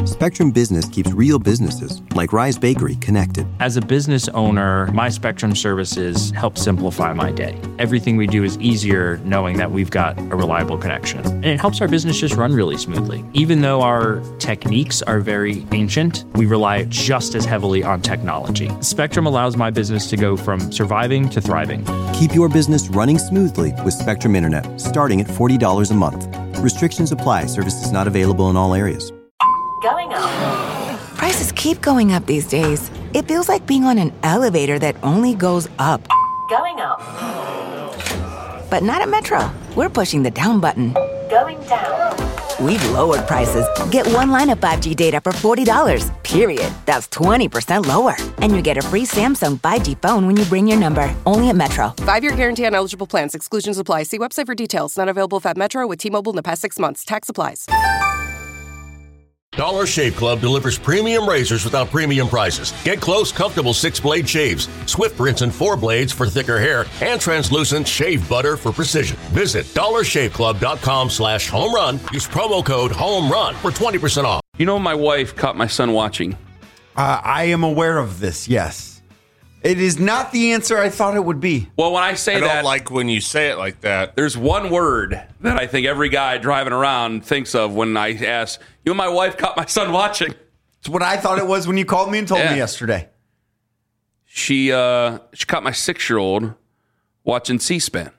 Spectrum Business keeps real businesses, like Rise Bakery, connected. As a business owner, my Spectrum services help simplify my day. Everything we do is easier knowing that we've got a reliable connection. And it helps our business just run really smoothly. Even though our techniques are very ancient, we rely just as heavily on technology. Spectrum allows my business to go from surviving to thriving. Keep your business running smoothly with Spectrum Internet, starting at $40 a month. Restrictions apply. Services not available in all areas. Going up. Prices keep going up these days. It feels like being on an elevator that only goes up. Going up. But not at Metro. We're pushing the down button. Going down. We've lowered prices. Get one line of 5G data for $40, period. That's 20% lower. And you get a free Samsung 5G phone when you bring your number. Only at Metro. 5-year guarantee on eligible plans. Exclusions apply. See website for details. Not available at Metro with T-Mobile in the past 6 months. Tax applies. Dollar Shave Club delivers premium razors without premium prices. Get close, comfortable 6-blade shaves, swift rinse and 4 blades for thicker hair, and translucent shave butter for precision. Visit dollarshaveclub.com/home run. Use promo code HOME RUN for 20% off. You know, my wife caught my son watching. I am aware of this, yes. It is not the answer I thought it would be. Well, when I say I that, don't like when you say it like that. there's one word that I think every guy driving around thinks of when I ask, you know, my wife caught my son watching. It's what I thought it was when you called me and told me yesterday. She caught my 6-year-old watching C-SPAN.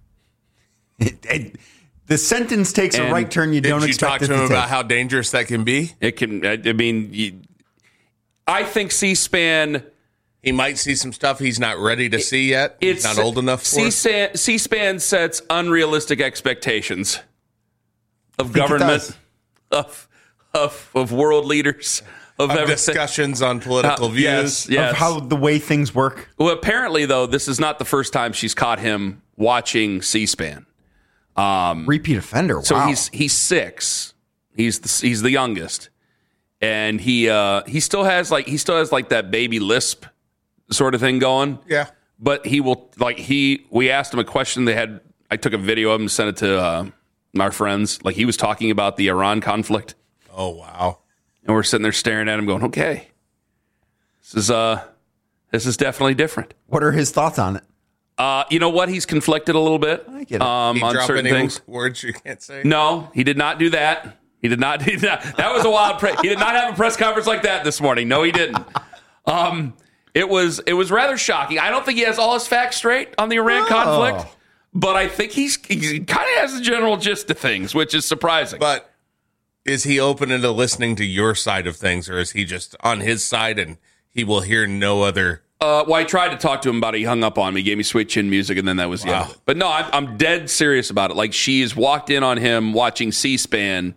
The sentence takes a right turn you don't expect it to take. Did you talk to him about how dangerous that can be? It can. I mean, I think C-SPAN. He might see some stuff he's not ready to see yet. He's not old enough for it. C-SPAN sets unrealistic expectations of government, of world leaders, of everything. Discussions on political views. Yes. Of how the way things work. Well, apparently, though, this is not the first time she's caught him watching C-SPAN. Repeat offender. Wow. So he's 6. He's the youngest, and he still has that baby lisp sort of thing going. Yeah. But we asked him a question. I took a video of him and sent it to our friends. Like, he was talking about the Iran conflict. Oh, wow. And we're sitting there staring at him going, okay, this is definitely different. What are his thoughts on it? You know what? He's conflicted a little bit I get it. on certain things. Words you can't say? No, he did not do that. He did not. That was a wild. He did not have a press conference like that this morning. No, he didn't. It was rather shocking. I don't think he has all his facts straight on the Iran conflict, but I think he kind of has the general gist of things, which is surprising. But is he open into listening to your side of things, or is he just on his side and he will hear no other? Well, I tried to talk to him about it. He hung up on me, gave me sweet chin music, and then that was the end of it. But no, I'm dead serious about it. Like, she's walked in on him watching C-SPAN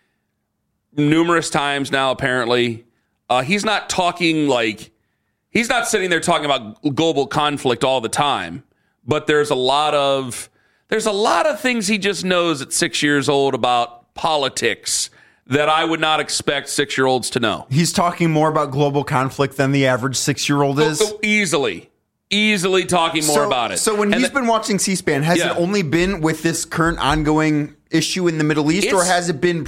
numerous times now, apparently. He's not talking he's not sitting there talking about global conflict all the time, but there's a lot of things he just knows at 6 years old about politics that I would not expect 6-year-olds to know. He's talking more about global conflict than the average 6-year-old is? Easily talking more about it. So when he's been watching C-SPAN, has it only been with this current ongoing issue in the Middle East, or has it been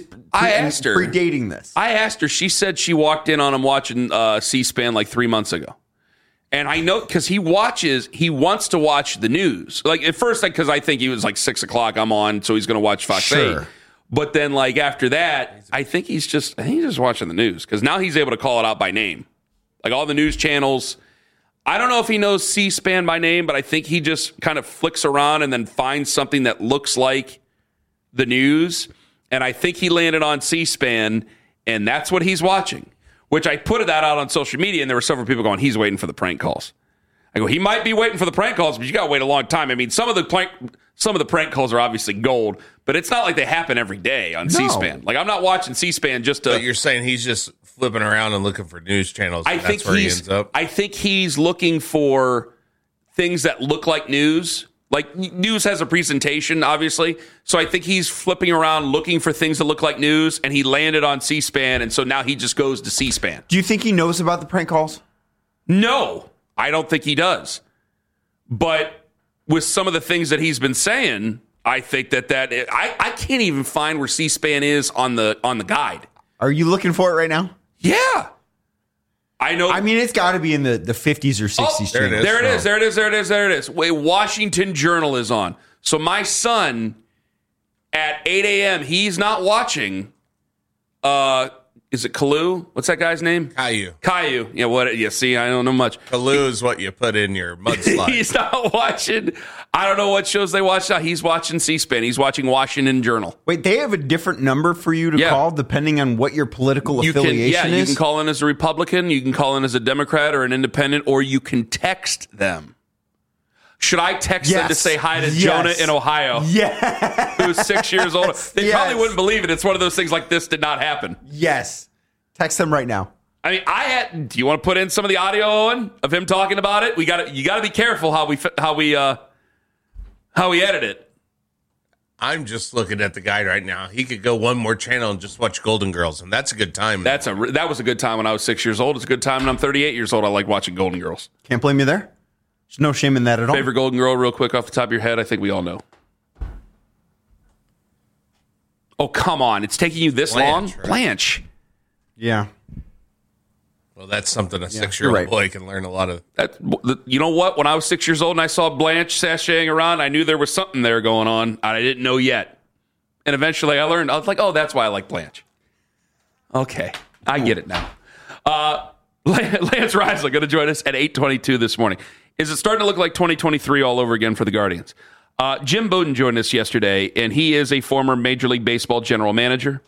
predating this? I asked her. She said she walked in on him watching C-SPAN like 3 months ago. And I know because he wants to watch the news. Like, at first, because I think he was like 6 o'clock, I'm on, so he's going to watch Fox 8. But then, like, after that, I think he's just watching the news, because now he's able to call it out by name. Like, all the news channels. I don't know if he knows C-SPAN by name, but I think he just kind of flicks around and then finds something that looks like the news. And I think he landed on C-SPAN, and that's what he's watching, which I put that out on social media, and there were several people going, he's waiting for the prank calls. I go, he might be waiting for the prank calls, but you got to wait a long time. I mean, some of the prank calls are obviously gold, but it's not like they happen every day on C-SPAN. Like, I'm not watching C-SPAN just to... But you're saying he's just flipping around and looking for news channels. That's where he ends up. I think he's looking for things that look like news. Like, news has a presentation, obviously. So I think he's flipping around looking for things that look like news, and he landed on C-SPAN, and so now he just goes to C-SPAN. Do you think he knows about the prank calls? No, I don't think he does. But with some of the things that he's been saying, I think I can't even find where C-SPAN is on the guide. Are you looking for it right now? Yeah. I know. I mean, it's got to be in the 50s or 60s. There it is. Wait, Washington Journal is on. So my son at 8 a.m., he's not watching. Is it Kalu? What's that guy's name? Caillou. Yeah, what? Yeah, see, I don't know much. Kalu is what you put in your mudslide. He's not watching. I don't know what shows they watch now. He's watching C-SPAN. He's watching Washington Journal. Wait, they have a different number for you to call depending on what your political affiliation is? You can call in as a Republican, you can call in as a Democrat or an independent, or you can text them. Should I text them to say hi to Jonah in Ohio? Yeah. Who's 6 years old? They probably wouldn't believe it. It's one of those things like this did not happen. Yes. Text them right now. I mean, do you want to put in some of the audio, Owen, of him talking about it? You got to be careful how we edit it. I'm just looking at the guy right now. He could go one more channel and just watch Golden Girls, and that's a good time. That was a good time when I was 6 years old. It's a good time when I'm 38 years old. I like watching Golden Girls. Can't blame you there. There's no shame in that at all. Favorite Golden Girl, real quick off the top of your head? I think we all know. Oh, come on. It's taking you this long? Right? Blanche. Yeah. Well, that's something a 6-year-old boy can learn a lot of. You know what? When I was 6 years old and I saw Blanche sashaying around, I knew there was something there going on. I didn't know yet. And eventually I learned. I was like, oh, that's why I like Blanche. Okay. I get it now. Lance Risley going to join us at 8:22 this morning. Is it starting to look like 2023 all over again for the Guardians? Jim Bowden joined us yesterday, and he is a former Major League Baseball general manager.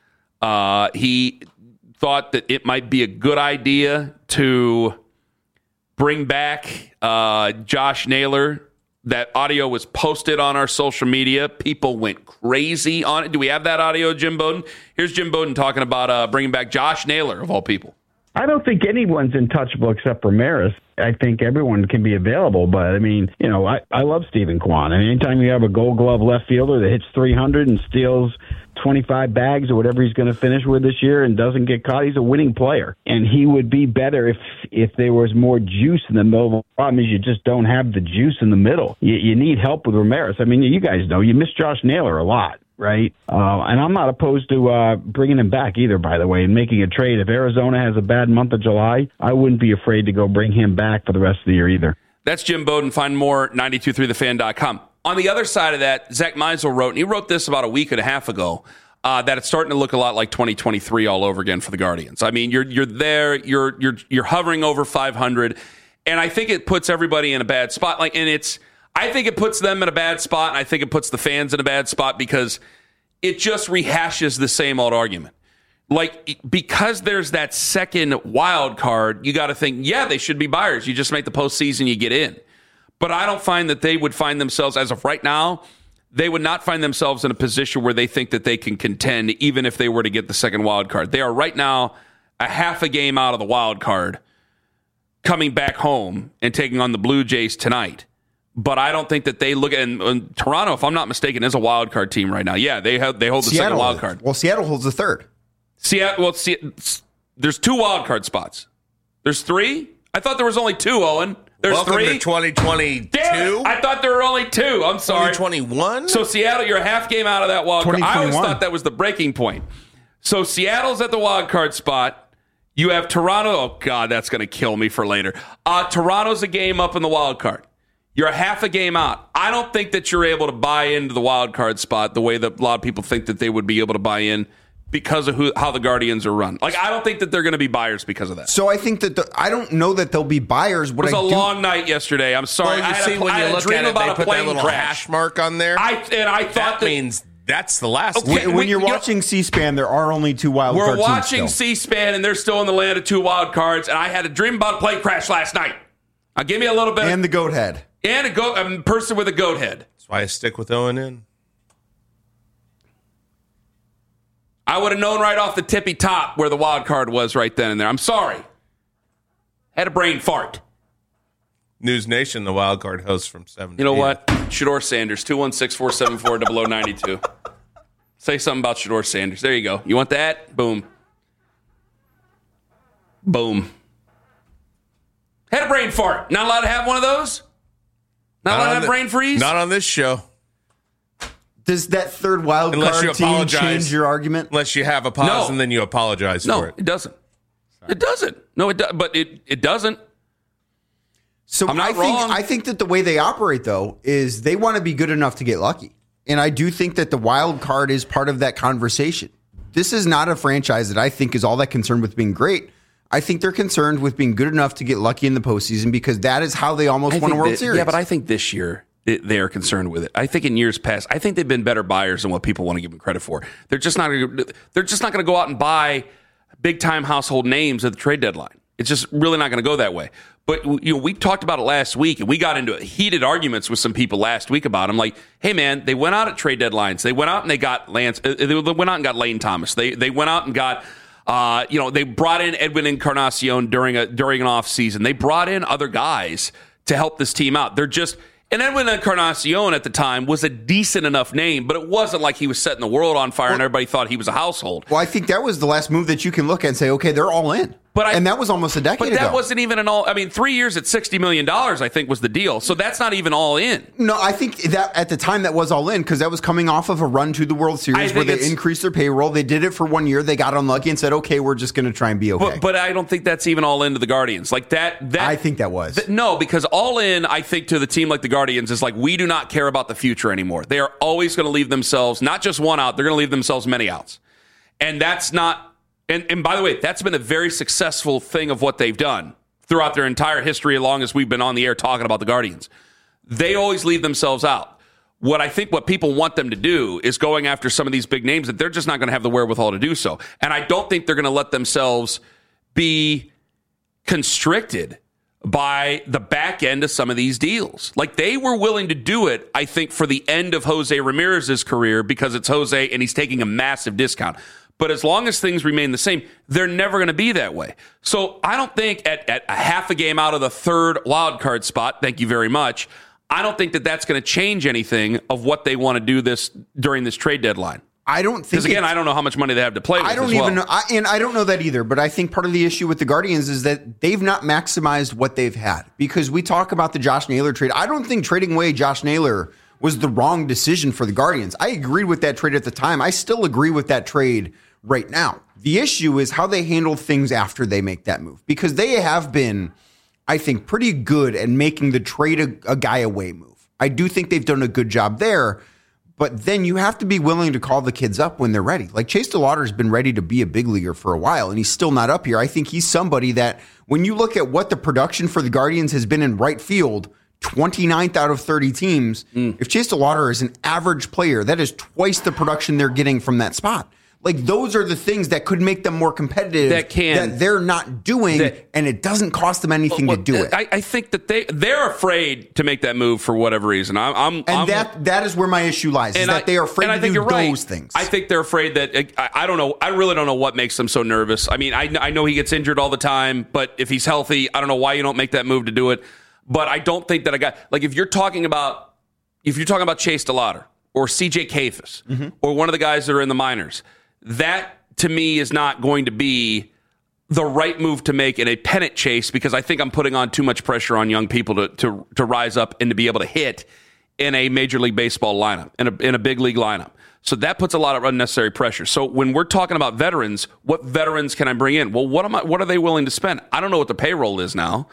He thought that it might be a good idea to bring back Josh Naylor. That audio was posted on our social media. People went crazy on it. Do we have that audio, Jim Bowden? Here's Jim Bowden talking about bringing back Josh Naylor, of all people. I don't think anyone's untouchable except for Maris. I think everyone can be available, but I mean, I love Stephen Kwan. I mean, anytime you have a Gold Glove left fielder that hits 300 and steals 25 bags or whatever he's going to finish with this year and doesn't get caught, he's a winning player. And he would be better if there was more juice in the middle. The problem is you just don't have the juice in the middle. You need help with Ramirez. I mean, you guys know you miss Josh Naylor a lot. Right. And I'm not opposed to bringing him back either, by the way, and making a trade. If Arizona has a bad month of July, I wouldn't be afraid to go bring him back for the rest of the year either. That's Jim Bowden. Find more at 923thefan.com. On the other side of that, Zach Meisel wrote, and he wrote this about a week and a half ago, that it's starting to look a lot like 2023 all over again for the Guardians. I mean, you're there, you're hovering over 500, and I think it puts everybody in a bad spot. I think it puts them in a bad spot, and I think it puts the fans in a bad spot because it just rehashes the same old argument. Because there's that second wild card, you got to think, yeah, they should be buyers. You just make the postseason, you get in. But I don't find that they would find themselves, as of right now, they would not find themselves in a position where they think that they can contend, even if they were to get the second wild card. They are right now a half a game out of the wild card, coming back home and taking on the Blue Jays tonight. But I don't think that they look at and Toronto, if I'm not mistaken, is a wild card team right now. Yeah, they hold the second wild card. Well, Seattle holds the third. There's 2 wild card spots. There's 3? I thought there was only 2, Owen. There's Welcome 3. To 2022. Damn it, I thought there were only 2. I'm sorry. 2021. So Seattle, you're a half game out of that wild card. I always thought that was the breaking point. So Seattle's at the wild card spot. You have Toronto. Oh God, that's going to kill me for later. Toronto's a game up in the wild card. You're a half a game out. I don't think that you're able to buy into the wild card spot the way that a lot of people think that they would be able to buy in because of how the Guardians are run. I don't think that they're going to be buyers because of that. So I think that I don't know that they'll be buyers. It was a long night yesterday. I'm sorry. Well, I had a dream about a plane crash. Hash mark on there. I thought that means that's the last. Okay, when you're watching C-SPAN, there are only 2 wild cards. We're watching C-SPAN, and they're still in the land of 2 wild cards. And I had a dream about a plane crash last night. Now give me a little bit. And the goat head. And a person with a goat head. That's why I stick with ONN. I would have known right off the tippy top where the wild card was right then and there. I'm sorry. Had a brain fart. News Nation, the wild card host from 7. You know what? Shedeur Sanders, 216-474-0092. Say something about Shedeur Sanders. There you go. You want that? Boom. Boom. Had a brain fart. Not allowed to have one of those? Not allowed to have brain freeze? Not on this show. Does that third wild card team change your argument? Unless you have a pause and then you apologize for it. No, it doesn't. It doesn't. No, but it doesn't. So I think that the way they operate, though, is they want to be good enough to get lucky. And I do think that the wild card is part of that conversation. This is not a franchise that I think is all that concerned with being great. I think they're concerned with being good enough to get lucky in the postseason because that is how they almost won a World Series. Yeah, but I think this year they are concerned with it. I think in years past, I think they've been better buyers than what people want to give them credit for. They're just not going to go out and buy big time household names at the trade deadline. It's just really not going to go that way. But we talked about it last week, and we got into heated arguments with some people last week about them. Like, hey man, they went out at trade deadlines. They went out and they got Lance. They went out and got Lane Thomas. They went out and got. They brought in Edwin Encarnacion during an off season. They brought in other guys to help this team out. And Edwin Encarnacion at the time was a decent enough name, but it wasn't like he was setting the world on fire and everybody thought he was a household. Well, I think that was the last move that you can look at and say, okay, they're all in. And that was almost a decade ago. But that wasn't even 3 years at $60 million, I think, was the deal. So that's not even all in. No, I think that at the time that was all in because that was coming off of a run to the World Series where they increased their payroll. They did it for 1 year. They got unlucky and said, okay, we're just going to try and be okay. But I don't think that's even all in to the Guardians. Like that I think that was. No, because all in, I think, to the team like the Guardians is like, we do not care about the future anymore. They are always going to leave themselves, not just one out, they're going to leave themselves many outs. And that's not... And by the way, that's been a very successful thing of what they've done throughout their entire history, as long as we've been on the air talking about the Guardians. They always leave themselves out. What people want them to do is going after some of these big names that they're just not going to have the wherewithal to do so. And I don't think they're going to let themselves be constricted by the back end of some of these deals. Like they were willing to do it, I think, for the end of Jose Ramirez's career because it's Jose and he's taking a massive discount. But as long as things remain the same, they're never going to be that way. So I don't think at a half a game out of the third wild card spot, thank you very much, I don't think that that's going to change anything of what they want to do during this trade deadline. I don't think because again, I don't know how much money they have to play with. I don't even know, and I don't know that either. But I think part of the issue with the Guardians is that they've not maximized what they've had because we talk about the Josh Naylor trade. I don't think trading away Josh Naylor was the wrong decision for the Guardians. I agreed with that trade at the time. I still agree with that trade right now. The issue is how they handle things after they make that move because they have been, I think, pretty good at making the trade a guy away move. I do think they've done a good job there, but then you have to be willing to call the kids up when they're ready. Like Chase DeLauter's been ready to be a big leaguer for a while, and he's still not up here. I think he's somebody that when you look at what the production for the Guardians has been in right field, 29th out of 30 teams, if Chase DeLauter is an average player, that is twice the production they're getting from that spot. Like those are the things that could make them more competitive that they're not doing, and it doesn't cost them anything to do it. I think that they're afraid to make that move for whatever reason. That is where my issue lies, is that they are afraid to do those things. I think they're afraid that, I don't know, I really don't know what makes them so nervous. I mean, I know he gets injured all the time, but if he's healthy, I don't know why you don't make that move to do it. But I don't think that a guy, like if you're talking about Chase DeLauter or CJ Kayfus or one of the guys that are in the minors, that, to me, is not going to be the right move to make in a pennant chase because I think I'm putting on too much pressure on young people to rise up and to be able to hit in a Major League Baseball lineup, in a big league lineup. So that puts a lot of unnecessary pressure. So when we're talking about veterans, what veterans can I bring in? Well, what are they willing to spend? I don't know what the payroll is now.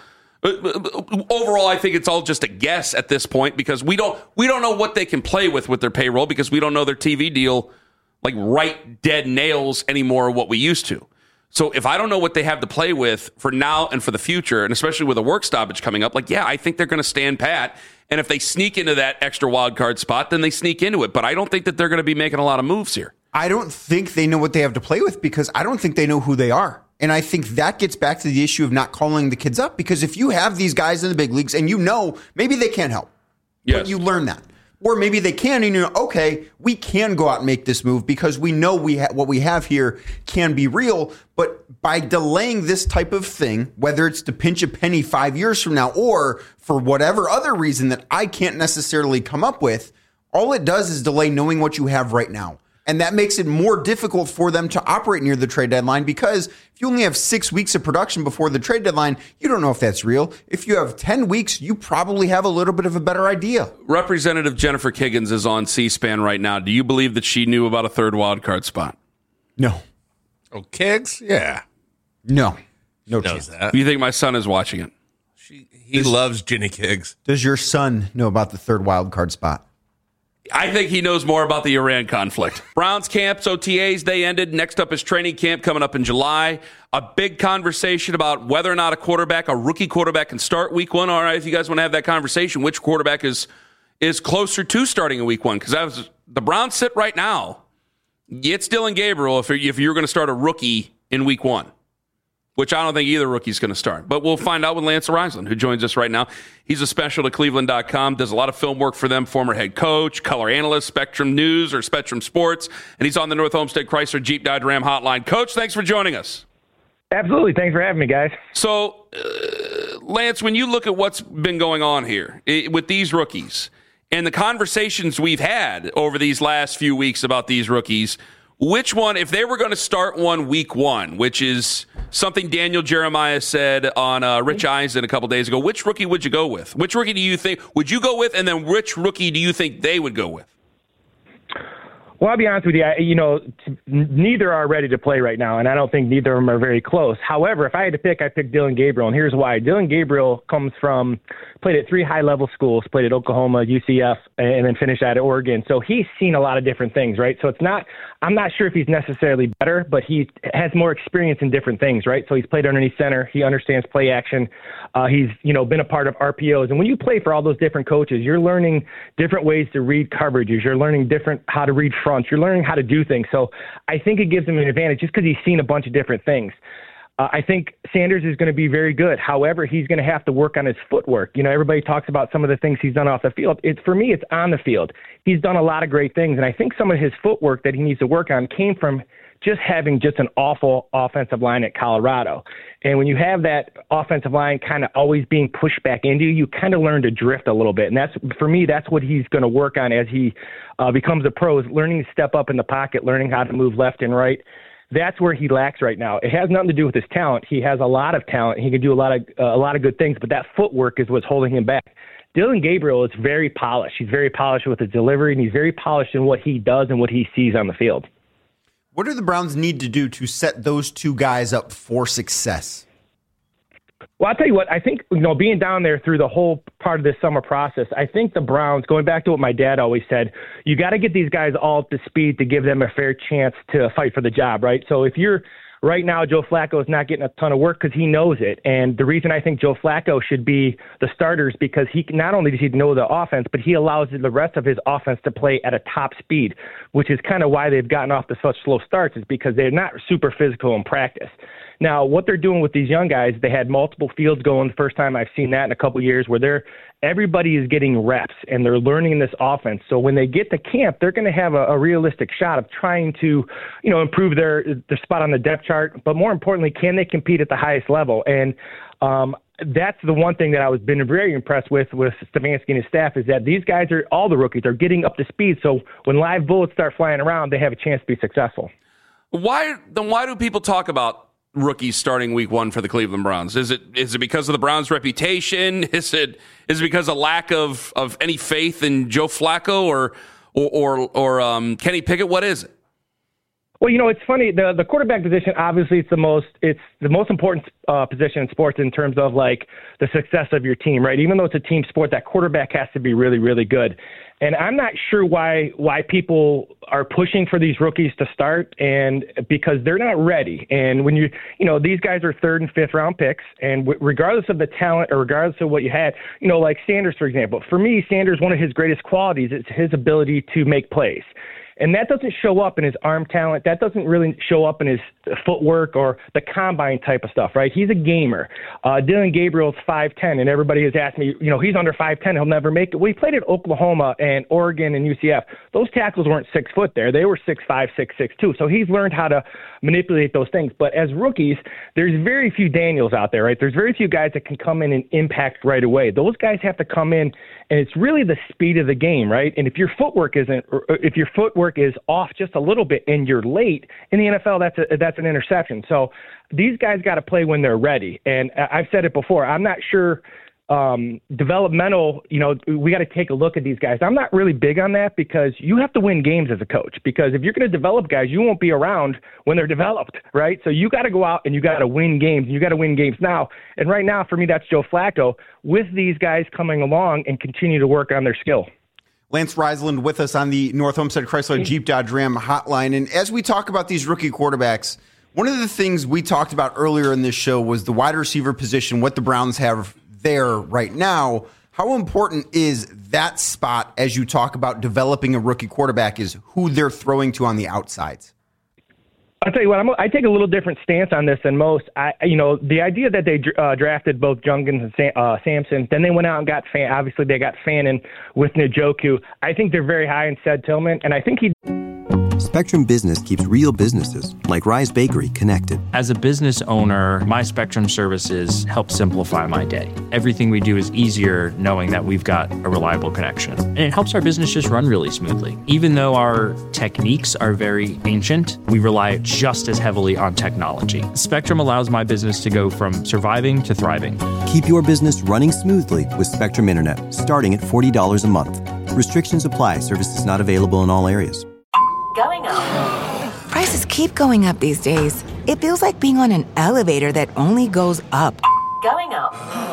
Overall, I think it's all just a guess at this point because we don't know what they can play with their payroll because we don't know their TV deal like right dead nails anymore what we used to. So if I don't know what they have to play with for now and for the future, and especially with a work stoppage coming up, I think they're going to stand pat. And if they sneak into that extra wild card spot, then they sneak into it. But I don't think that they're going to be making a lot of moves here. I don't think they know what they have to play with because I don't think they know who they are. And I think that gets back to the issue of not calling the kids up because if you have these guys in the big leagues and maybe they can't help, but you learn that. Or maybe they can, and okay, we can go out and make this move because we know what we have here can be real. But by delaying this type of thing, whether it's to pinch a penny 5 years from now or for whatever other reason that I can't necessarily come up with, all it does is delay knowing what you have right now. And that makes it more difficult for them to operate near the trade deadline, because if you only have 6 weeks of production before the trade deadline, you don't know if that's real. If you have 10 weeks, you probably have a little bit of a better idea. Representative Jennifer Kiggins is on C-SPAN right now. Do you believe that she knew about a third wild card spot? No. Oh, Kiggs? Yeah. No Knows chance. that. Do you think my son is watching it? He loves Jenny Kiggs. Does your son know about the third wild card spot? I think he knows more about the Iran conflict. Browns camps, OTAs, they ended. Next up is training camp coming up in July. A big conversation about whether or not a rookie quarterback, can start week one. All right, if you guys want to have that conversation, which quarterback is closer to starting in week one? Because as the Browns sit right now, it's Dillon Gabriel if you're going to start a rookie in week one, which I don't think either rookie's going to start. But we'll find out with Lance Reisland, who joins us right now. He's a special to Cleveland.com, does a lot of film work for them, former head coach, color analyst, Spectrum News or Spectrum Sports, and he's on the North Homestead Chrysler Jeep Dodge Ram hotline. Coach, thanks for joining us. Absolutely. Thanks for having me, guys. So, Lance, when you look at what's been going on here with these rookies and the conversations we've had over these last few weeks about these rookies, which one, if they were going to start one week one, which is something Daniel Jeremiah said on Rich Eisen a couple days ago, which rookie would you go with? Which rookie do you think would you go with? And then which rookie do you think they would go with? Well, I'll be honest with you. Neither are ready to play right now, and I don't think neither of them are very close. However, if I had to pick, I'd pick Dillon Gabriel, and here's why. Dillon Gabriel played at 3 high-level schools, played at Oklahoma, UCF, and then finished at Oregon. So he's seen a lot of different things, right? So I'm not sure if he's necessarily better, but he has more experience in different things, right? So he's played underneath center. He understands play action. He's, been a part of RPOs. And when you play for all those different coaches, you're learning different ways to read coverages. You're learning how to read fronts. You're learning how to do things. So I think it gives him an advantage just because he's seen a bunch of different things. I think Sanders is going to be very good. However, he's going to have to work on his footwork. Everybody talks about some of the things he's done off the field. For me, it's on the field. He's done a lot of great things, and I think some of his footwork that he needs to work on came from just having just an awful offensive line at Colorado. And when you have that offensive line kind of always being pushed back into you, you kind of learn to drift a little bit. And for me, that's what he's going to work on as he becomes a pro, is learning to step up in the pocket, learning how to move left and right. That's where he lacks right now. It has nothing to do with his talent. He has a lot of talent. He can do a lot of good things, but that footwork is what's holding him back. Dillon Gabriel is very polished. He's very polished with his delivery, and he's very polished in what he does and what he sees on the field. What do the Browns need to do to set those two guys up for success? Well, I'll tell you what, I think, being down there through the whole part of this summer process, I think the Browns, going back to what my dad always said, you got to get these guys all up to speed to give them a fair chance to fight for the job, right? So if you're right now, Joe Flacco is not getting a ton of work because he knows it. And the reason I think Joe Flacco should be the starter is because he not only does he know the offense, but he allows the rest of his offense to play at a top speed, which is kind of why they've gotten off to such slow starts, is because they're not super physical in practice. Now, what they're doing with these young guys, they had multiple fields going. The first time I've seen that in a couple of years, where everybody is getting reps and they're learning this offense. So when they get to camp, they're going to have a realistic shot of trying to, improve their spot on the depth chart. But more importantly, can they compete at the highest level? And that's the one thing that I was been very impressed with Stefanski and his staff, is that these guys all the rookies are getting up to speed. So when live bullets start flying around, they have a chance to be successful. Why do people talk about rookies starting week one for the Cleveland Browns? Is it because of the Browns' reputation? Is it because of lack of any faith in Joe Flacco or Kenny Pickett? What is it? Well, it's funny. The quarterback position, obviously, it's the most important position in sports in terms of like the success of your team, right? Even though it's a team sport, that quarterback has to be really, really good. And I'm not sure why people are pushing for these rookies to start, and because they're not ready. And when these guys are 3rd and 5th round picks, and regardless of the talent or regardless of what you had, like Sanders, for example. For me, Sanders, one of his greatest qualities is his ability to make plays. And that doesn't show up in his arm talent. That doesn't really show up in his footwork or the combine type of stuff, right? He's a gamer. Dillon Gabriel's 5'10", and everybody has asked me, he's under 5'10", he'll never make it. Well, he played at Oklahoma and Oregon and UCF. Those tackles weren't 6 foot there. They were 6'5", 6'6", so he's learned how to manipulate those things. But as rookies, there's very few Daniels out there, right? There's very few guys that can come in and impact right away. Those guys have to come in, and it's really the speed of the game, right? And if your footwork footwork is off just a little bit and you're late, in the NFL, that's an interception. So these guys got to play when they're ready. And I've said it before, I'm not sure developmental, we got to take a look at these guys. I'm not really big on that because you have to win games as a coach, because if you're going to develop guys, you won't be around when they're developed, right? So you got to go out and you got to win games. You got to win games now. And right now, for me, that's Joe Flacco with these guys coming along and continue to work on their skill. Lance Reisland with us on the North Homestead Chrysler Jeep Dodge Ram hotline. And as we talk about these rookie quarterbacks, one of the things we talked about earlier in this show was the wide receiver position, what the Browns have there right now. How important is that spot as you talk about developing a rookie quarterback, is who they're throwing to on the outsides? I'll tell you what, I take a little different stance on this than most. The idea that they drafted both Jungins and Sampson, then they went out and got obviously they got Fannin with Njoku. I think they're very high in Ced Tillman, and I think Spectrum Business keeps real businesses like Rise Bakery connected. As a business owner, my Spectrum services help simplify my day. Everything we do is easier knowing that we've got a reliable connection. And it helps our business just run really smoothly. Even though our techniques are very ancient, we rely just as heavily on technology. Spectrum allows my business to go from surviving to thriving. Keep your business running smoothly with Spectrum Internet, starting at $40 a month. Restrictions apply. Services not available in all areas. Going up. Prices keep going up these days. It feels like being on an elevator that only goes up. Going up.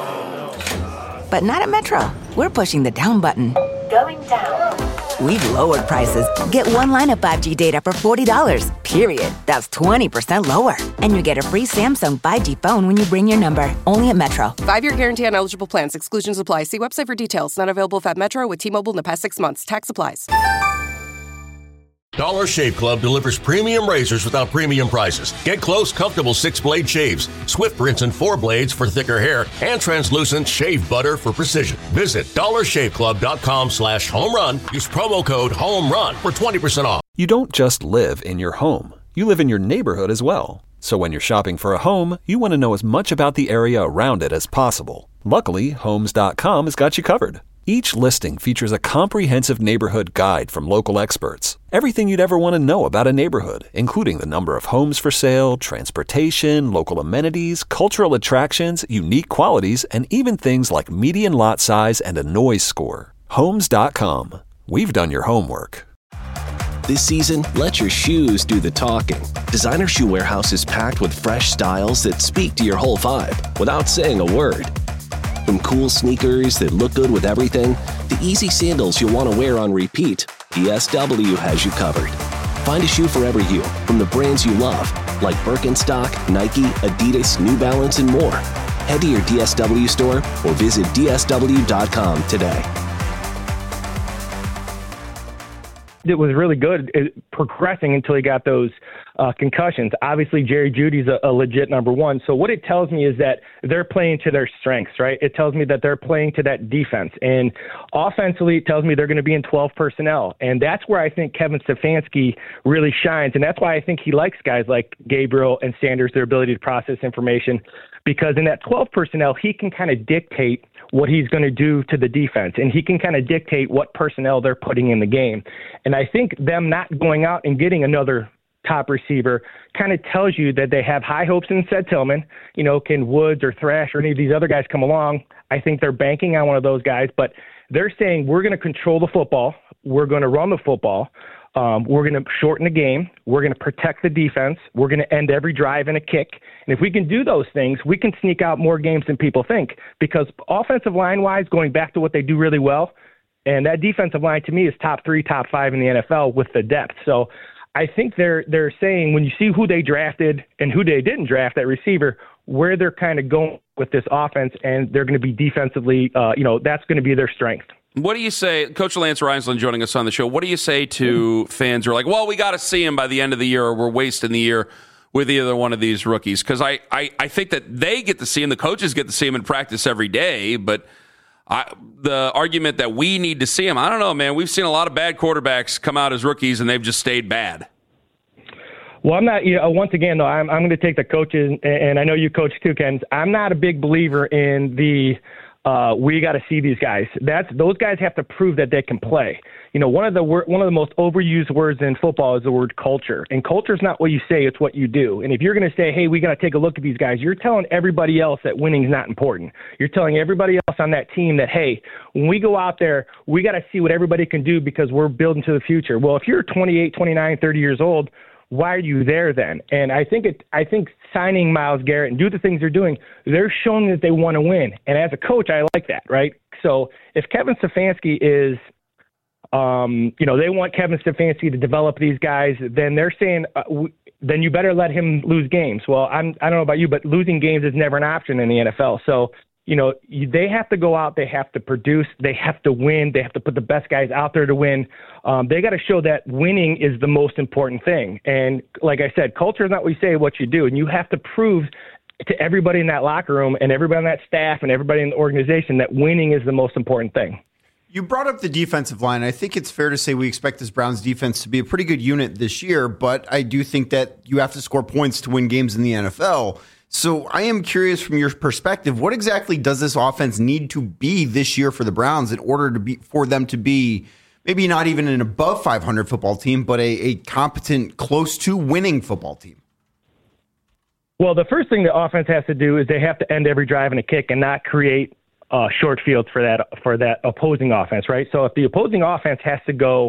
But not at Metro. We're pushing the down button. Going down. We've lowered prices. Get one line of 5G data for $40, period. That's 20% lower. And you get a free Samsung 5G phone when you bring your number. Only at Metro. 5-year guarantee on eligible plans. Exclusions apply. See website for details. Not available at Metro with T-Mobile in the past 6 months. Tax applies. Dollar Shave Club delivers premium razors without premium prices. Get close, comfortable 6-blade shaves, Swift rinse and 4 blades for thicker hair, and translucent shave butter for precision. Visit dollarshaveclub.com/home run. Use promo code HOMERUN for 20% off. You don't just live in your home. You live in your neighborhood as well. So when you're shopping for a home, you want to know as much about the area around it as possible. Luckily, Homes.com has got you covered. Each listing features a comprehensive neighborhood guide from local experts. Everything you'd ever want to know about a neighborhood, including the number of homes for sale, transportation, local amenities, cultural attractions, unique qualities, and even things like median lot size and a noise score. Homes.com. We've done your homework. This season, let your shoes do the talking. Designer Shoe Warehouse is packed with fresh styles that speak to your whole vibe without saying a word. From cool sneakers that look good with everything, to easy sandals you'll want to wear on repeat, DSW has you covered. Find a shoe for every you from the brands you love, like Birkenstock, Nike, Adidas, New Balance, and more. Head to your DSW store or visit DSW.com today. It was really good progressing until he got those concussions. Obviously, Jerry Jeudy's a legit number one. So what it tells me is that they're playing to their strengths, right? It tells me that they're playing to that defense. And offensively, it tells me they're going to be in 12 personnel. And that's where I think Kevin Stefanski really shines. And that's why I think he likes guys like Gabriel and Sanders, their ability to process information. Because in that 12 personnel, he can kind of dictate what he's going to do to the defense, and he can kind of dictate what personnel they're putting in the game. And I think them not going out and getting another top receiver kind of tells you that they have high hopes in Ced Tillman. Can Woods or Thrash or any of these other guys come along? I think they're banking on one of those guys, but they're saying we're going to control the football. We're going to run the football. We're going to shorten the game. We're going to protect the defense. We're going to end every drive in a kick. And if we can do those things, we can sneak out more games than people think. Because offensive line-wise, going back to what they do really well, and that defensive line to me is top 3, top 5 in the NFL with the depth. So I think they're saying when you see who they drafted and who they didn't draft at receiver, where they're kind of going with this offense, and they're going to be defensively, that's going to be their strength. What do you say, Coach Lance Reisland joining us on the show, what do you say to fans who are like, well, we got to see him by the end of the year or we're wasting the year with either one of these rookies? Because I think that they get to see him, the coaches get to see him in practice every day, but the argument that we need to see him, I don't know, man. We've seen a lot of bad quarterbacks come out as rookies and they've just stayed bad. Well, I'm not, once again, though, I'm going to take the coaches, and I know you coach too, Ken. I'm not a big believer in the we got to see these guys. Those guys have to prove that they can play. one of the most overused words in football is the word culture. And culture is not what you say, it's what you do. And if you're going to say, hey, we got to take a look at these guys, you're telling everybody else that winning is not important. You're telling everybody else on that team that, hey, when we go out there, we got to see what everybody can do because we're building to the future. Well, if you're 28, 29, 30 years old, why are you there then? And I think signing Myles Garrett and do the things they're doing, they're showing that they want to win. And as a coach, I like that, right? So if Kevin Stefanski is, they want Kevin Stefanski to develop these guys, then they're saying, then you better let him lose games. Well, I don't know about you, but losing games is never an option in the NFL. So, they have to go out, they have to produce, they have to win, they have to put the best guys out there to win. They got to show that winning is the most important thing. And like I said, culture is not what you say, what you do. And you have to prove to everybody in that locker room and everybody on that staff and everybody in the organization that winning is the most important thing. You brought up the defensive line. I think it's fair to say we expect this Browns defense to be a pretty good unit this year, but I do think that you have to score points to win games in the NFL. So I am curious from your perspective, what exactly does this offense need to be this year for the Browns in order for them to be maybe not even an above 500 football team, but a competent, close to winning football team? Well, the first thing the offense has to do is they have to end every drive in a kick and not create short fields for that opposing offense, right? So if the opposing offense has to go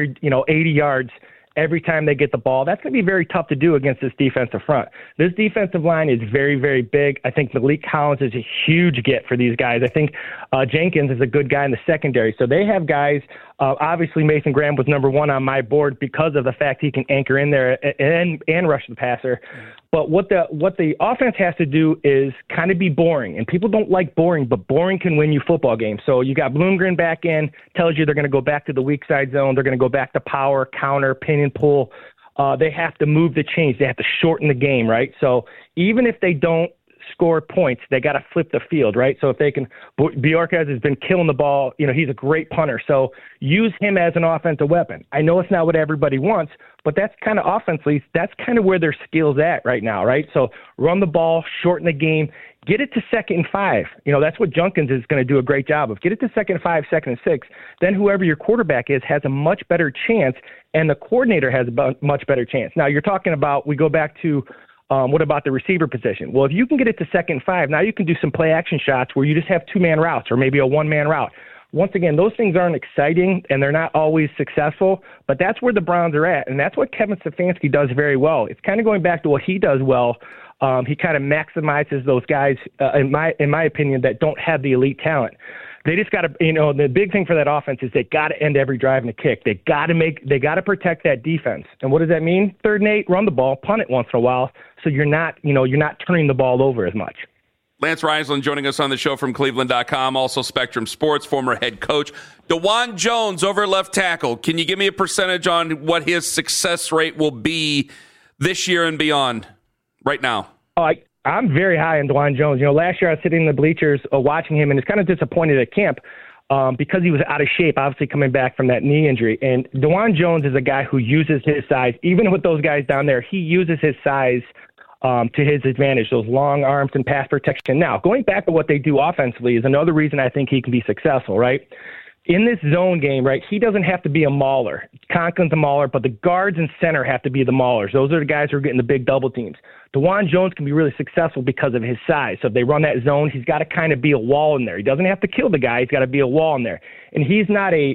80 yards every time they get the ball, that's going to be very tough to do against this defensive front. This defensive line is very, very big. I think Malik Collins is a huge get for these guys. I think Jenkins is a good guy in the secondary. So they have guys. Obviously, Mason Graham was number one on my board because of the fact he can anchor in there and rush the passer. But what the offense has to do is kind of be boring. And people don't like boring, but boring can win you football games. So you got Bloomgren back in, tells you they're going to go back to the weak side zone. They're going to go back to power, counter, pin and pull. They have to move the chains. They have to shorten the game, right? So even if they don't score points, they got to flip the field, right? So if they can, Bjorkes has been killing the ball. He's a great punter. So use him as an offensive weapon. I know it's not what everybody wants, but that's kind of offensively, that's kind of where their skill's at right now, right? So run the ball, shorten the game, get it to 2nd and 5. That's what Jenkins is going to do a great job of. Get it to 2nd and 5, 2nd and 6. Then whoever your quarterback is has a much better chance, and the coordinator has a much better chance. Now you're talking about, we go back to, what about the receiver position? Well, if you can get it to 2nd and 5, now you can do some play action shots where you just have 2-man routes or maybe a 1-man route. Once again, those things aren't exciting and they're not always successful, but that's where the Browns are at. And that's what Kevin Stefanski does very well. It's kind of going back to what he does well. He kind of maximizes those guys, in my opinion, that don't have the elite talent. They just got to, the big thing for that offense is they got to end every drive in a kick. They got to protect that defense. And what does that mean? 3rd and 8, run the ball, punt it once in a while, so you're not turning the ball over as much. Lance Reisland joining us on the show from Cleveland.com, also Spectrum Sports, former head coach. DeJuan Jones over left tackle. Can you give me a percentage on what his success rate will be this year and beyond right now? I'm very high on DeJuan Jones. Last year I was sitting in the bleachers watching him, and it's kind of disappointed at camp because he was out of shape, obviously coming back from that knee injury. And DeJuan Jones is a guy who uses his size. Even with those guys down there, he uses his size to his advantage, those long arms and pass protection. Now, going back to what they do offensively is another reason I think he can be successful, right? In this zone game, right, he doesn't have to be a mauler. Conklin's a mauler, but the guards and center have to be the maulers. Those are the guys who are getting the big double teams. DeJuan Jones can be really successful because of his size. So if they run that zone, he's got to kind of be a wall in there. He doesn't have to kill the guy. He's got to be a wall in there. And he's not a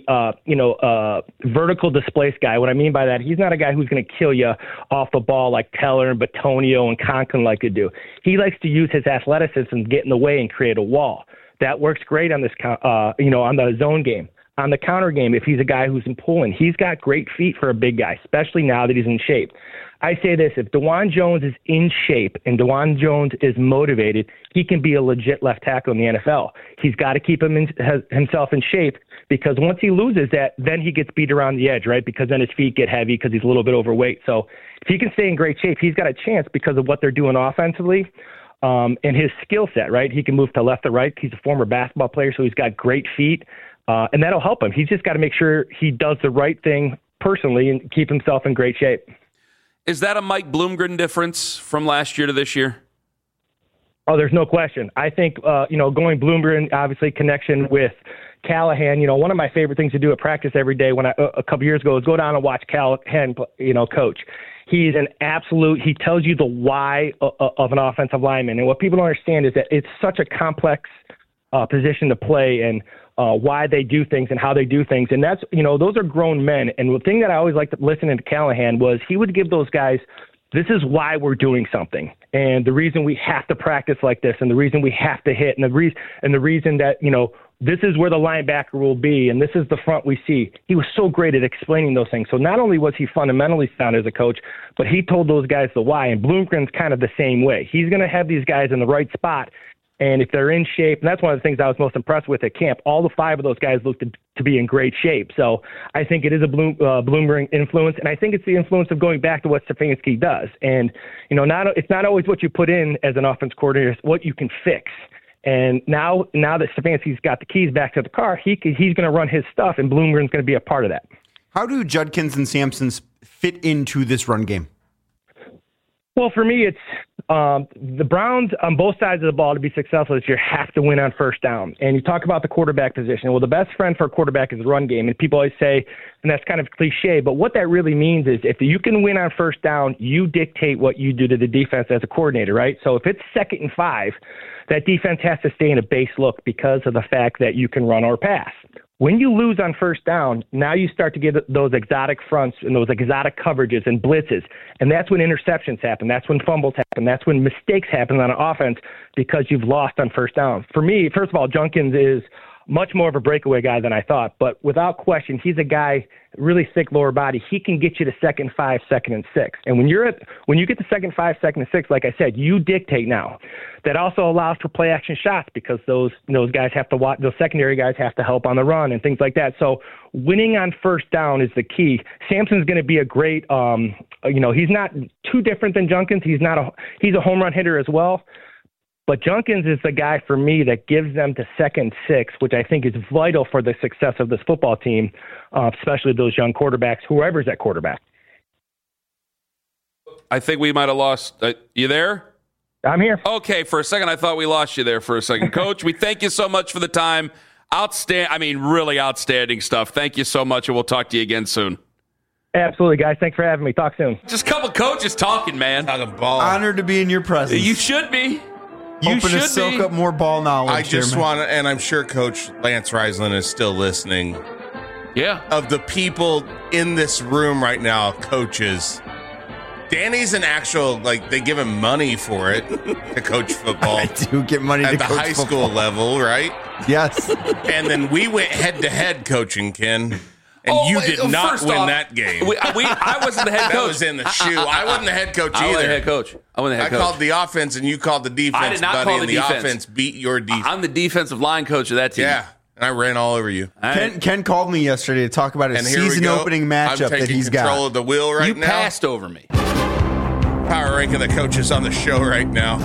vertical displaced guy. What I mean by that, he's not a guy who's going to kill you off the ball like Teller and Batonio and Conklin like to do. He likes to use his athleticism, get in the way, and create a wall. That works great on this, on the zone game. On the counter game, if he's a guy who's in pulling, he's got great feet for a big guy, especially now that he's in shape. I say this, if DeJuan Jones is in shape and DeJuan Jones is motivated, he can be a legit left tackle in the NFL. He's got to keep himself in shape, because once he loses that, then he gets beat around the edge, right? Because then his feet get heavy because he's a little bit overweight. So if he can stay in great shape, he's got a chance because of what they're doing offensively. And his skill set, right? He can move to left or right. He's a former basketball player, so he's got great feet. And that'll help him. He's just got to make sure he does the right thing personally and keep himself in great shape. Is that a Mike Bloomgren difference from last year to this year? Oh, there's no question. I think, going Bloomgren, obviously connection with Callahan, one of my favorite things to do at practice every day a couple years ago was go down and watch Callahan, coach. He's an absolute, he tells you the why of an offensive lineman. And what people don't understand is that it's such a complex position to play and why they do things and how they do things. And that's, those are grown men. And the thing that I always liked to listen to Callahan was he would give those guys, this is why we're doing something. And the reason we have to practice like this and the reason we have to hit and the reason that, this is where the linebacker will be and this is the front we see. He was so great at explaining those things. So not only was he fundamentally sound as a coach, but he told those guys the why. And Bloomgren's kind of the same way. He's going to have these guys in the right spot. And if they're in shape, and that's one of the things I was most impressed with at camp, all the 5 of those guys looked to be in great shape. So I think it is a Bloomgren influence, and I think it's the influence of going back to what Stefanski does. And, it's not always what you put in as an offense coordinator, it's what you can fix. And now that Stefanski's got the keys back to the car, he's going to run his stuff, and Bloomgren's going to be a part of that. How do Judkins and Sampson fit into this run game? Well, for me, it's the Browns on both sides of the ball to be successful this year have to win on first down. And you talk about the quarterback position. Well, the best friend for a quarterback is the run game. And people always say, and that's kind of cliche, but what that really means is if you can win on first down, you dictate what you do to the defense as a coordinator, right? So if it's 2nd and 5, that defense has to stay in a base look because of the fact that you can run or pass. When you lose on first down, now you start to get those exotic fronts and those exotic coverages and blitzes. And that's when interceptions happen. That's when fumbles happen. That's when mistakes happen on offense because you've lost on first down. For me, first of all, Judkins is much more of a breakaway guy than I thought. But without question, he's a guy, really thick lower body. He can get you to 2nd and 5, 2nd and 6. And when you get to 2nd and 5, 2nd and 6, like I said, you dictate now. That also allows for play action shots because those guys have to watch, those secondary guys have to help on the run and things like that. So winning on first down is the key. Sampson's going to be a great, he's not too different than Judkins. He's a home run hitter as well. But Judkins is the guy for me that gives them to 2nd and 6, which I think is vital for the success of this football team, especially those young quarterbacks, whoever's at quarterback. I think we might have lost. You there? I'm here. Okay, for a second, I thought we lost you there for a second. Coach, we thank you so much for the time. Really outstanding stuff. Thank you so much, and we'll talk to you again soon. Absolutely, guys. Thanks for having me. Talk soon. Just a couple coaches talking, man. Talking ball. Honored to be in your presence. You should be. Hoping to soak up more ball knowledge. I just want to, and I'm sure Coach Lance Reisland is still listening. Yeah. Of the people in this room right now, coaches, Danny's an actual, they give him money for it to coach football. I do get money at to the coach high football. school level, right? Yes. And then we went head-to-head coaching, Ken. And you did not win that game. I wasn't the head coach. That was in the shoe. I wasn't the head coach either. I wasn't the head coach. I called the offense, and you called the defense. I did not buddy, call the and defense. The offense beat your defense. I'm the defensive line coach of that team. Yeah, and I ran all over you. Ken called me yesterday to talk about his season-opening matchup that he's got. I'm taking control of the wheel right now. You passed over me. Power ranking the coaches on the show right now.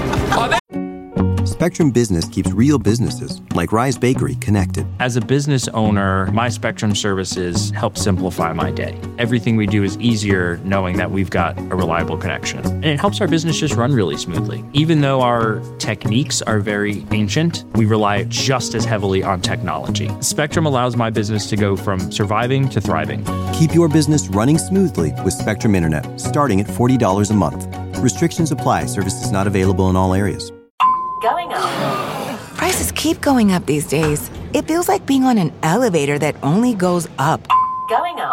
Spectrum Business keeps real businesses, like Rise Bakery, connected. As a business owner, my Spectrum services help simplify my day. Everything we do is easier knowing that we've got a reliable connection. And it helps our business just run really smoothly. Even though our techniques are very ancient, we rely just as heavily on technology. Spectrum allows my business to go from surviving to thriving. Keep your business running smoothly with Spectrum Internet, starting at $40 a month. Restrictions apply. Services not available in all areas. Going up. Prices keep going up these days. It feels like being on an elevator that only goes up. Going up.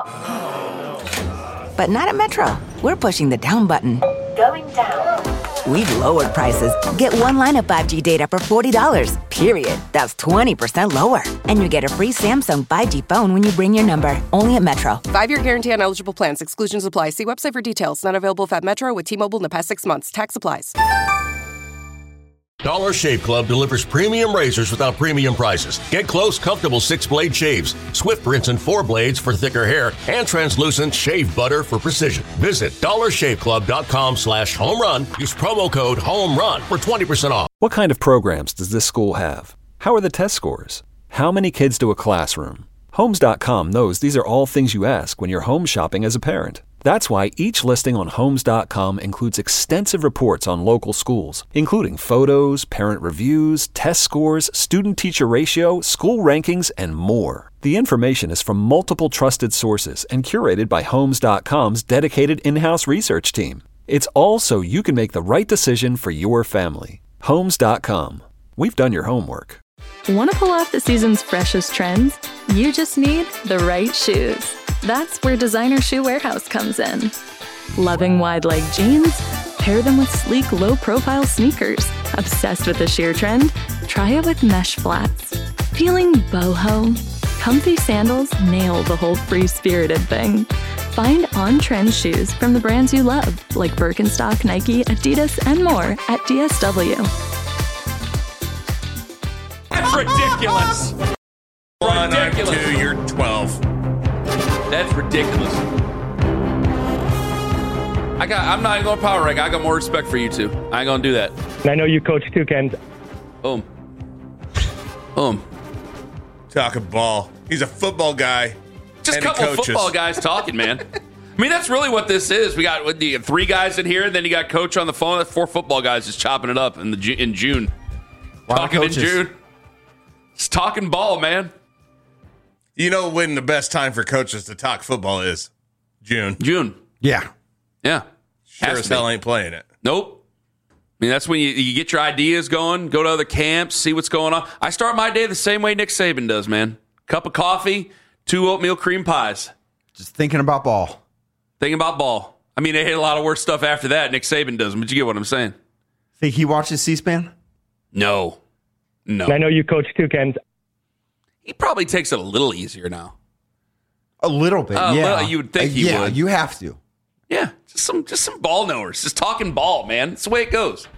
But not at Metro. We're pushing the down button. Going down. We've lowered prices. Get one line of 5G data for $40, period. That's 20% lower. And you get a free Samsung 5G phone when you bring your number. Only at Metro. 5-year guarantee on eligible plans. Exclusions apply. See website for details. Not available if at Metro with T-Mobile in the past 6 months. Tax applies. Dollar Shave Club delivers premium razors without premium prices. Get close, comfortable 6-blade shaves, Swift rinse and 4 blades for thicker hair, and translucent shave butter for precision. Visit dollarshaveclub.com/home run. Use promo code HOMERUN for 20% off. What kind of programs does this school have? How are the test scores? How many kids do a classroom? Homes.com knows these are all things you ask when you're home shopping as a parent. That's why each listing on Homes.com includes extensive reports on local schools, including photos, parent reviews, test scores, student-teacher ratio, school rankings, and more. The information is from multiple trusted sources and curated by Homes.com's dedicated in-house research team. It's all so you can make the right decision for your family. Homes.com. We've done your homework. Want to pull off the season's freshest trends? You just need the right shoes. That's where Designer Shoe Warehouse comes in. Loving wide-leg jeans? Pair them with sleek, low-profile sneakers. Obsessed with the sheer trend? Try it with mesh flats. Feeling boho? Comfy sandals nail the whole free-spirited thing. Find on-trend shoes from the brands you love, like Birkenstock, Nike, Adidas, and more at DSW. That's ridiculous. 1 on 2, you're 12. That's ridiculous. I'm not even going to power rank. I got more respect for you two. I ain't going to do that. And I know you coach too, Ken. Boom. Boom. Talking ball. He's a football guy. Just a couple of football guys talking, man. I mean, that's really what this is. We got 3 guys in here, and then you got coach on the phone. That's 4 football guys just chopping it up in June. Talking in June. Just talking ball, man. You know when the best time for coaches to talk football is? June. Yeah. Yeah. Sure as hell ain't playing it. Nope. I mean, that's when you get your ideas going, go to other camps, see what's going on. I start my day the same way Nick Saban does, man. Cup of coffee, 2 oatmeal cream pies. Just thinking about ball. Thinking about ball. I mean, they hit a lot of worse stuff after that. Nick Saban does, but you get what I'm saying. Think he watches C-SPAN? No. And I know you coach too, Ken. He probably takes it a little easier now. A little bit, yeah. You would think he would. Yeah, you have to. Yeah, just some ball knowers. Just talking ball, man. That's the way it goes.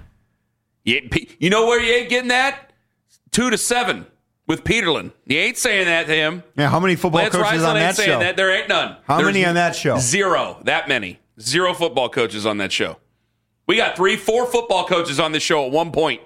You know where you ain't getting that? 2 to 7 with Peterlin. You ain't saying that to him. Yeah, how many football Lance coaches Reisland on that ain't saying show? that. There ain't none. How many on that show? 0. That many. 0 football coaches on that show. We got 3-4 football coaches on this show at one point.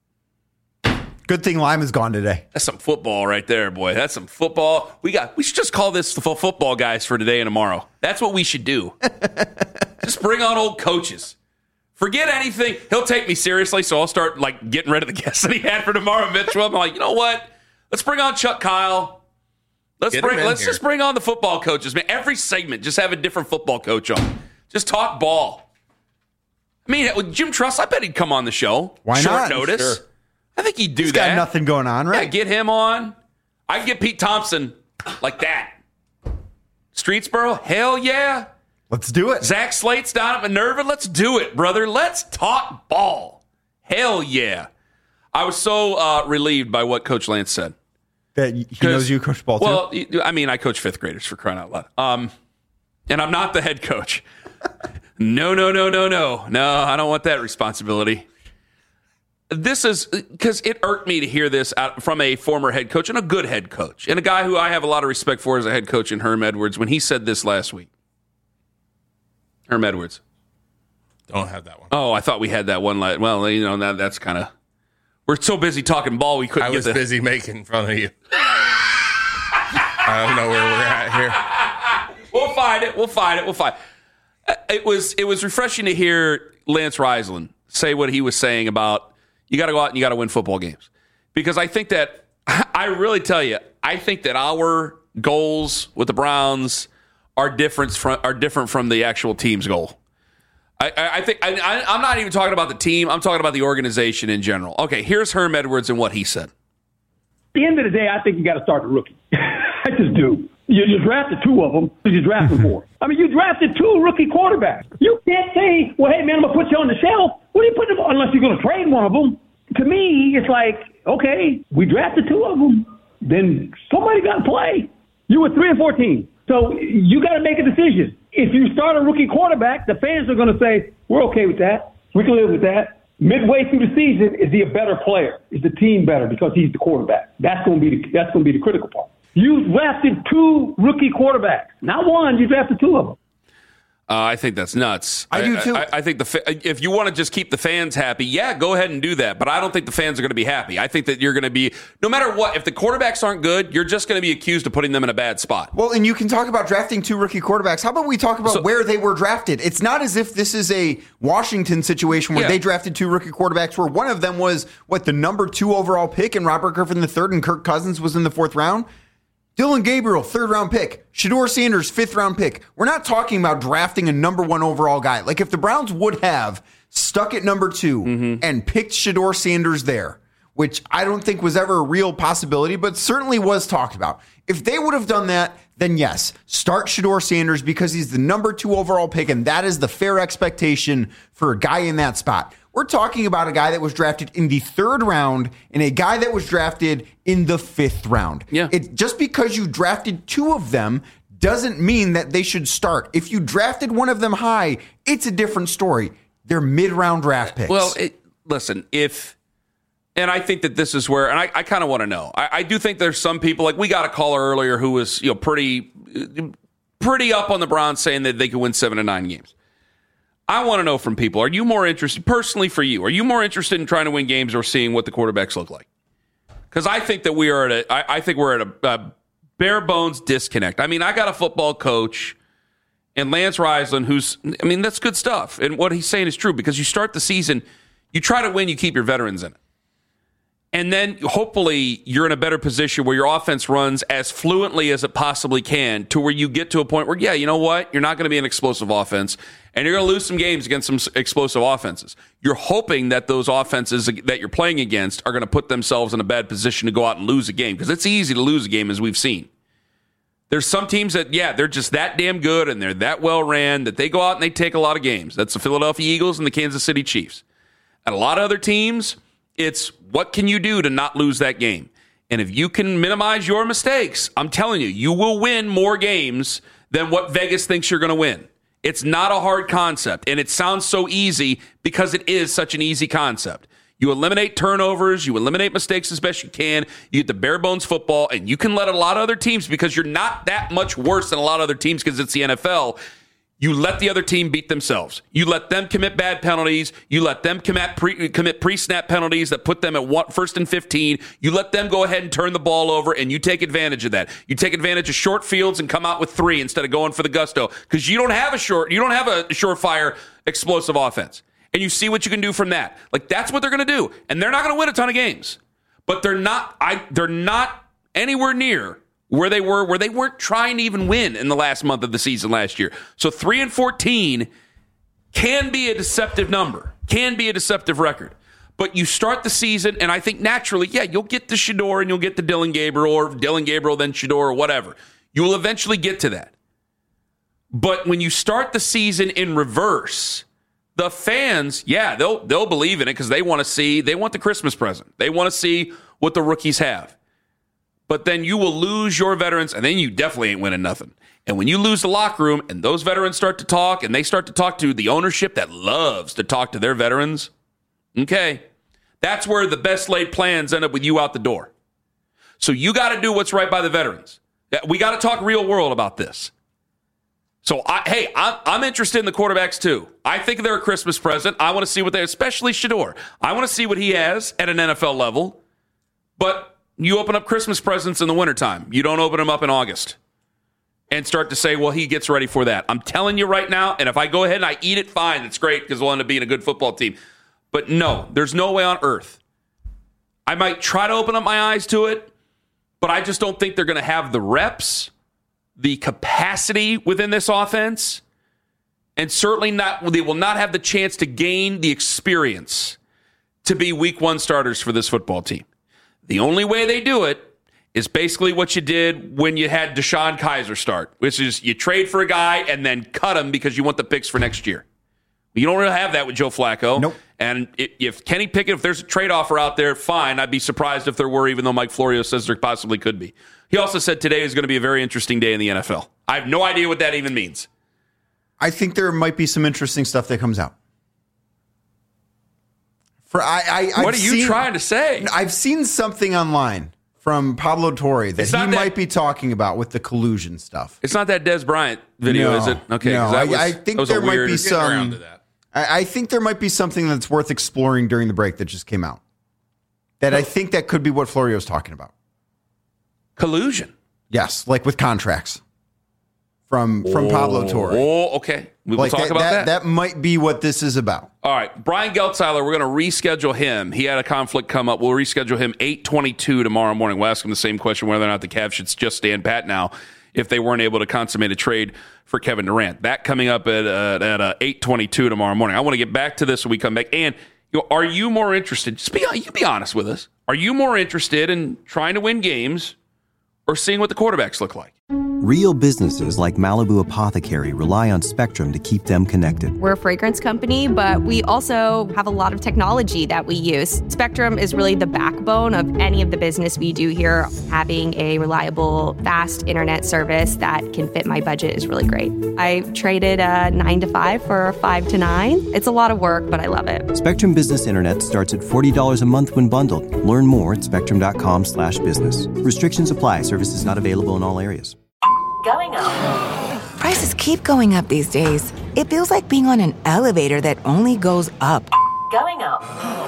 Good thing Lyman's gone today. That's some football right there, boy. That's some football. We should just call this the football guys for today and tomorrow. That's what we should do. Just bring on old coaches. Forget anything. He'll take me seriously, so I'll start getting rid of the guests that he had for tomorrow. Mitchell, I'm like, you know what? Let's bring on Chuck Kyle. Let's just bring on the football coaches, man. Every segment, just have a different football coach on. Just talk ball. I mean, with Jim Truss, I bet he'd come on the show. Why not? Short notice. Sure. I think he'd do He's that. got nothing going on, right? Yeah, get him on. I can get Pete Thompson like that. Streetsboro, hell yeah. Let's do it. Zach Slate's down at Minerva. Let's do it, brother. Let's talk ball. Hell yeah. I was so relieved by what Coach Lance said. That he knows you coach ball too? Well, I mean, I coach 5th graders, for crying out loud. And I'm not the head coach. No. No, I don't want that responsibility. This is because it irked me to hear this from a former head coach and a good head coach and a guy who I have a lot of respect for as a head coach in Herm Edwards when he said this last week. Herm Edwards. Don't have that one. Oh, I thought we had that one. Well, that's kind of... We're so busy talking ball, we couldn't get the... I was busy making fun of you. I don't know where we're at here. We'll find it. It was refreshing to hear Lance Reisland say what he was saying about you got to go out and you got to win football games. Because I think that, I really tell you, I think that our goals with the Browns are different from the actual team's goal. I think I'm not even talking about the team. I'm talking about the organization in general. Okay, here's Herm Edwards and what he said. At the end of the day, I think you got to start the rookie. I just do. You drafted 2 of them. You drafted 4. I mean, you drafted 2 rookie quarterbacks. You can't say, well, hey, man, I'm going to put you on the shelf. What are you putting them on unless you're going to trade one of them? To me, it's like, okay, we drafted 2 of them. Then somebody got to play. You were 3 and 14. So you got to make a decision. If you start a rookie quarterback, the fans are going to say, we're okay with that. We can live with that. Midway through the season, is he a better player? Is the team better because he's the quarterback? That's going to be the critical part. You drafted 2 rookie quarterbacks. Not one, you drafted 2 of them. I think that's nuts. I do too. I think if you want to just keep the fans happy, yeah, go ahead and do that. But I don't think the fans are going to be happy. I think that you're going to be, no matter what, if the quarterbacks aren't good, you're just going to be accused of putting them in a bad spot. Well, and you can talk about drafting 2 rookie quarterbacks. How about we talk about where they were drafted? It's not as if this is a Washington situation where they drafted 2 rookie quarterbacks where one of them was, the number 2 overall pick, and Robert Griffin III, and Kirk Cousins was in the 4th round. Dillon Gabriel, 3rd round pick. Shedeur Sanders, 5th round pick. We're not talking about drafting a number 1 overall guy. Like if the Browns would have stuck at number 2 and picked Shedeur Sanders there, which I don't think was ever a real possibility, but certainly was talked about. If they would have done that, then yes, start Shedeur Sanders because he's the number 2 overall pick, and that is the fair expectation for a guy in that spot. We're talking about a guy that was drafted in the 3rd round and a guy that was drafted in the 5th round. Yeah. Just because you drafted 2 of them doesn't mean that they should start. If you drafted one of them high, it's a different story. They're mid-round draft picks. Well, listen, and I think that this is where, and I kind of want to know. I do think there's some people, like we got a caller earlier who was pretty up on the Browns saying that they could win 7 to 9 games. I want to know from people, are you more interested, personally for you, are you more interested in trying to win games or seeing what the quarterbacks look like? Because I think that we're at a bare bones disconnect. I mean, I got a football coach and Lance Reisland that's good stuff. And what he's saying is true because you start the season, you try to win, you keep your veterans in it. And then hopefully you're in a better position where your offense runs as fluently as it possibly can to where you get to a point where, you know what? You're not going to be an explosive offense and you're going to lose some games against some explosive offenses. You're hoping that those offenses that you're playing against are going to put themselves in a bad position to go out and lose a game because it's easy to lose a game as we've seen. There's some teams that, they're just that damn good and they're that well ran that they go out and they take a lot of games. That's the Philadelphia Eagles and the Kansas City Chiefs. And a lot of other teams, it's what can you do to not lose that game? And if you can minimize your mistakes, I'm telling you, you will win more games than what Vegas thinks you're going to win. It's not a hard concept, and it sounds so easy because it is such an easy concept. You eliminate turnovers, you eliminate mistakes as best you can, you get the bare bones football, and you can let a lot of other teams, because you're not that much worse than a lot of other teams because it's the NFL, you let the other team beat themselves. You let them commit bad penalties. You let them commit pre-snap penalties that put them at 1st and 15. You let them go ahead and turn the ball over, and you take advantage of that. You take advantage of short fields and come out with 3 instead of going for the gusto because you don't have a surefire explosive offense. And you see what you can do from that. Like that's what they're going to do, and they're not going to win a ton of games, but they're not anywhere near where they weren't trying to even win in the last month of the season last year. So 3-14 can be a deceptive number, can be a deceptive record. But you start the season, and I think naturally, you'll get to Shedeur and you'll get to Dillon Gabriel, or Dillon Gabriel, then Shedeur, or whatever. You will eventually get to that. But when you start the season in reverse, the fans, they'll believe in it because they want the Christmas present. They want to see what the rookies have. But then you will lose your veterans, and then you definitely ain't winning nothing. And when you lose the locker room and those veterans start to talk, and they start to talk to the ownership that loves to talk to their veterans, okay, that's where the best laid plans end up with you out the door. So you got to do what's right by the veterans. We got to talk real world about this. So, I'm interested in the quarterbacks too. I think they're a Christmas present. I want to see what especially Shedeur. I want to see what he has at an NFL level. But you open up Christmas presents in the wintertime. You don't open them up in August and start to say, well, he gets ready for that. I'm telling you right now, and if I go ahead and I eat it, fine. It's great because we'll end up being a good football team. But no, there's no way on earth. I might try to open up my eyes to it, but I just don't think they're going to have the reps, the capacity within this offense, and certainly they will not have the chance to gain the experience to be week 1 starters for this football team. The only way they do it is basically what you did when you had Deshaun Kaiser start, which is you trade for a guy and then cut him because you want the picks for next year. You don't really have that with Joe Flacco. Nope. And if Kenny Pickett, if there's a trade offer out there, fine. I'd be surprised if there were, even though Mike Florio says there possibly could be. He also said today is going to be a very interesting day in the NFL. I have no idea what that even means. I think there might be some interesting stuff that comes out. What are you trying to say? I've seen something online from Pablo Torre that he might be talking about with the collusion stuff. It's not that Des Bryant video, is it? Okay, no. I think there might be around some. to that. I think there might be something that's worth exploring during the break that just came out. That I think that could be what Florio's talking about. Collusion. Yes, like with contracts from Pablo Torre. Oh, okay. We will talk about that. That might be what this is about. All right. Brian Geltzeiler, we're going to reschedule him. He had a conflict come up. We'll reschedule him 8:22 tomorrow morning. We'll ask him the same question, whether or not the Cavs should just stand pat now if they weren't able to consummate a trade for Kevin Durant. That coming up at 8:22 tomorrow morning. I want to get back to this when we come back. And are you more interested? You be honest with us. Are you more interested in trying to win games or seeing what the quarterbacks look like? Real businesses like Malibu Apothecary rely on Spectrum to keep them connected. We're a fragrance company, but we also have a lot of technology that we use. Spectrum is really the backbone of any of the business we do here. Having a reliable, fast internet service that can fit my budget is really great. I traded a 9 to 5 for a 5 to 9. It's a lot of work, but I love it. Spectrum Business Internet starts at $40 a month when bundled. Learn more at spectrum.com/business. Restrictions apply. Services not available in all areas. Going up. Prices keep going up these days. It feels like being on an elevator that only goes up. Going up.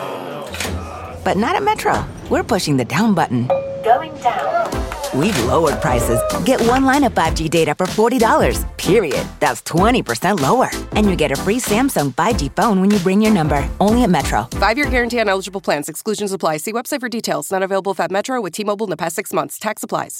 But not at Metro. We're pushing the down button. Going down. We've lowered prices. Get one line of 5G data for $40, period. That's 20% lower. And you get a free Samsung 5G phone when you bring your number. Only at Metro. 5-year guarantee on eligible plans. Exclusions apply. See website for details. Not available at Metro with T-Mobile in the past 6 months. Tax applies.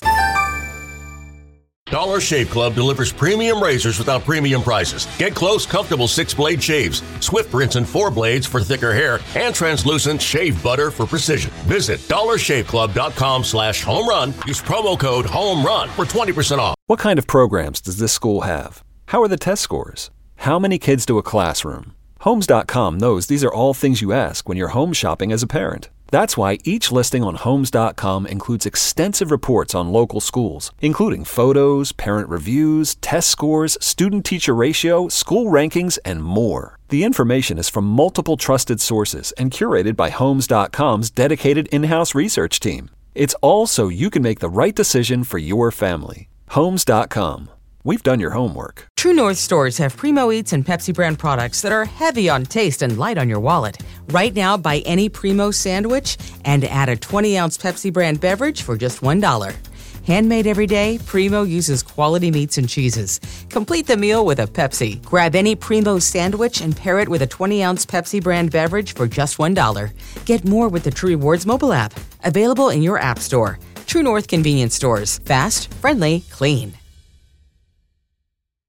Dollar Shave Club delivers premium razors without premium prices. Get close, comfortable 6-blade shaves, Swift rinse and 4 blades for thicker hair, and translucent shave butter for precision. Visit dollarshaveclub.com/home run. Use promo code HOMERUN for 20% off. What kind of programs does this school have? How are the test scores? How many kids do a classroom? Homes.com knows these are all things you ask when you're home shopping as a parent. That's why each listing on Homes.com includes extensive reports on local schools, including photos, parent reviews, test scores, student-teacher ratio, school rankings, and more. The information is from multiple trusted sources and curated by Homes.com's dedicated in-house research team. It's all so you can make the right decision for your family. Homes.com. We've done your homework. True North stores have Primo Eats and Pepsi brand products that are heavy on taste and light on your wallet. Right now, buy any Primo sandwich and add a 20-ounce Pepsi brand beverage for just $1. Handmade every day, Primo uses quality meats and cheeses. Complete the meal with a Pepsi. Grab any Primo sandwich and pair it with a 20-ounce Pepsi brand beverage for just $1. Get more with the True Rewards mobile app. Available in your app store. True North convenience stores. Fast, friendly, clean.